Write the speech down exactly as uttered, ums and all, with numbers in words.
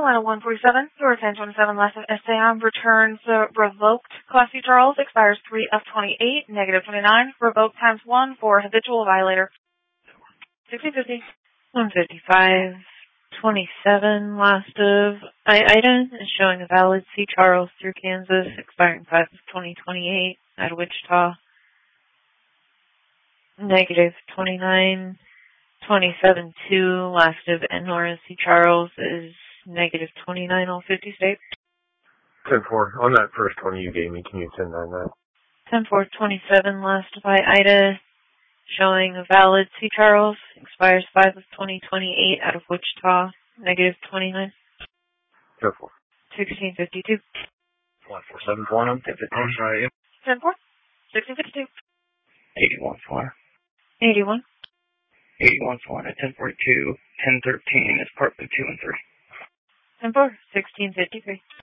Atlanta one forty-seven, Door ten twenty-seven, last of Esteban returns uh, revoked. Class C Charles expires three of twenty-eight, negative twenty-nine, revoked times one for habitual violator. sixteen fifty. one fifty-five, twenty-seven, last of Ida is showing a valid C Charles through Kansas, expiring five of twenty twenty-eight out of Wichita. Negative twenty-nine, twenty-seven two, last of Enora C Charles is negative twenty-nine, all fifty states. ten four, on that first one you gave me, can you send nine that? ten four, twenty-seven, last of Ida, showing a valid C Charles, expires five of twenty twenty-eight out of Wichita, negative twenty-nine. ten four. sixteen fifty-two. one four seven four, I'm ten fifty. I'm sorry. ten four. sixteen fifty-two. eighty-one four. eighty-one. eighty-one four at ten forty-two. ten thirteen is part of two and three. ten four. sixteen fifty-three.